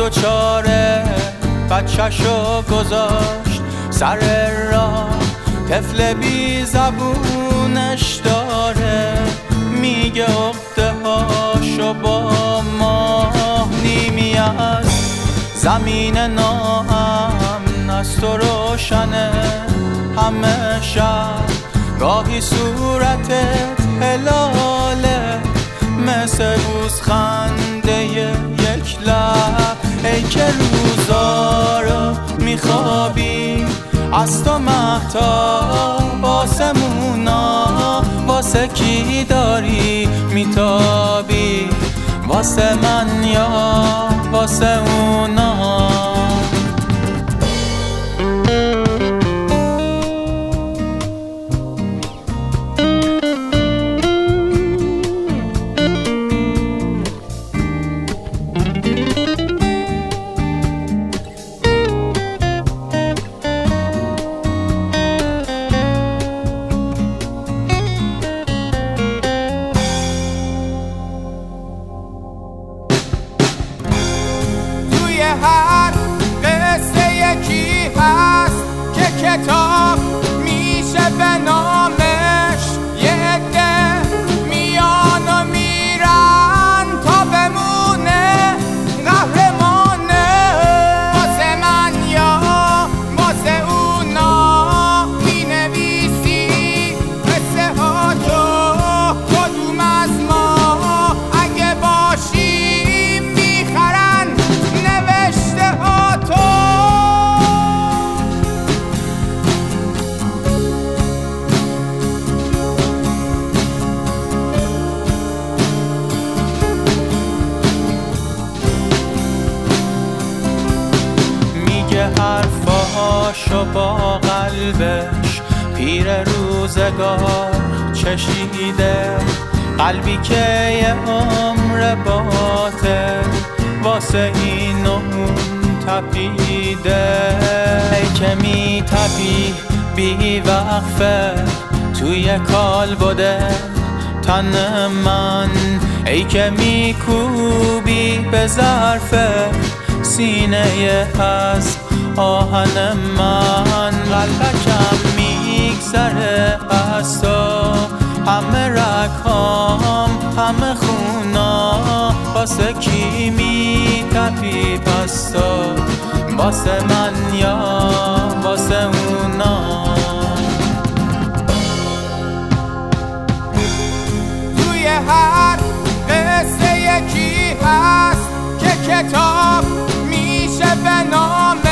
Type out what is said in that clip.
دوچاره بچه‌شو گذاشت سر راه، طفل بی زبونش داره میگه عقده هاشو با ماه نیمی از زمین ناامن است و روشنه همه شب، گاهی صورتت هلاله مثل روز خنده یک لب. ای که روزا رو میخوابی از تو مهتاب آسمونا، واسه کی داری میتابی؟ واسه من یا واسه اونا؟ هر قصه یکی هست که کتاب میشه به نامش، یه عده میان و میرن تا بمونه قهرمانه. واسه من یا واسه اونا مینویسی قصه ها تو کدوم از ما اگه باشی حرفاشو با قلبش پیر روزگار چشیده، قلبی که یه عمر باطل واسه این و اون تپیده. ای که می تپی بی وقفه توی کالبد تن من، ای که می کوبی به ظرف سینه از آهن من. قلبکم میگذره از تو، همه رگهام همه خونا، واسه کی میتپی پس تو؟ واسه من یا واسه اونا؟ توی هر قصه یکی هست که کتاب میشه به نام